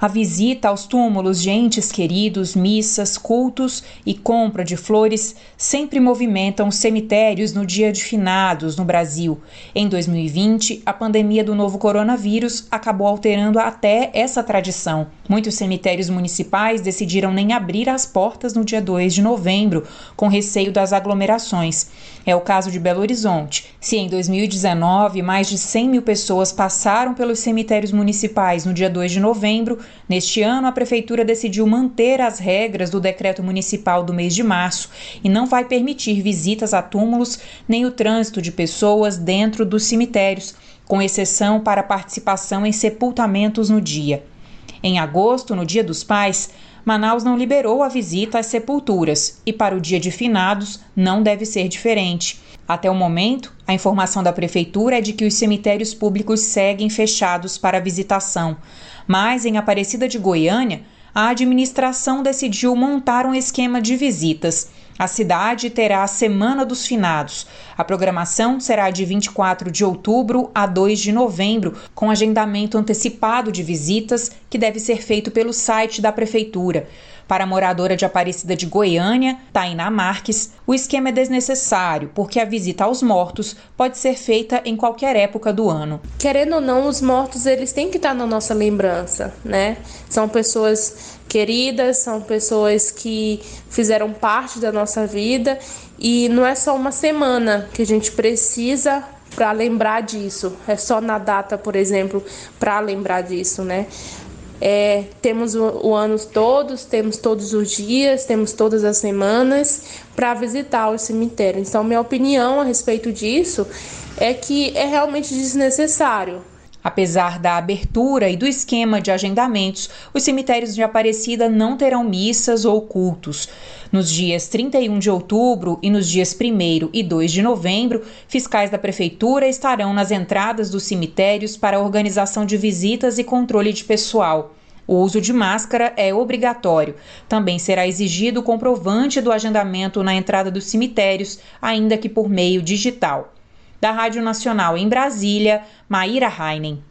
A visita aos túmulos de entes queridos, missas, cultos e compra de flores sempre movimentam os cemitérios no Dia de Finados no Brasil. Em 2020, a pandemia do novo coronavírus acabou alterando até essa tradição. Muitos cemitérios municipais decidiram nem abrir as portas no dia 2 de novembro, com receio das aglomerações. É o caso de Belo Horizonte. Se em 2019 mais de 100 mil pessoas passaram pelos cemitérios municipais no dia 2 de novembro, neste ano a Prefeitura decidiu manter as regras do decreto municipal do mês de março e não vai permitir visitas a túmulos nem o trânsito de pessoas dentro dos cemitérios, com exceção para participação em sepultamentos no dia. Em agosto, no Dia dos Pais, Manaus não liberou a visita às sepulturas e para o Dia de Finados não deve ser diferente. Até o momento, a informação da Prefeitura é de que os cemitérios públicos seguem fechados para visitação. Mas em Aparecida de Goiânia, a administração decidiu montar um esquema de visitas. A cidade terá a Semana dos Finados. A programação será de 24 de outubro a 2 de novembro, com agendamento antecipado de visitas que deve ser feito pelo site da Prefeitura. Para a moradora de Aparecida de Goiânia, Tainá Marques, o esquema é desnecessário, porque a visita aos mortos pode ser feita em qualquer época do ano. Querendo ou não, os mortos eles têm que estar na nossa lembrança, né? São pessoas queridas, são pessoas que fizeram parte da nossa vida e não é só uma semana que a gente precisa para lembrar disso. É só na data, por exemplo, para lembrar disso, né? Temos o ano todos, temos todos os dias, temos todas as semanas para visitar o cemitério. Então, minha opinião a respeito disso é que é realmente desnecessário. Apesar da abertura e do esquema de agendamentos, os cemitérios de Aparecida não terão missas ou cultos. Nos dias 31 de outubro e nos dias 1º e 2 de novembro, fiscais da Prefeitura estarão nas entradas dos cemitérios para a organização de visitas e controle de pessoal. O uso de máscara é obrigatório. Também será exigido o comprovante do agendamento na entrada dos cemitérios, ainda que por meio digital. Da Rádio Nacional em Brasília, Maíra Heinen.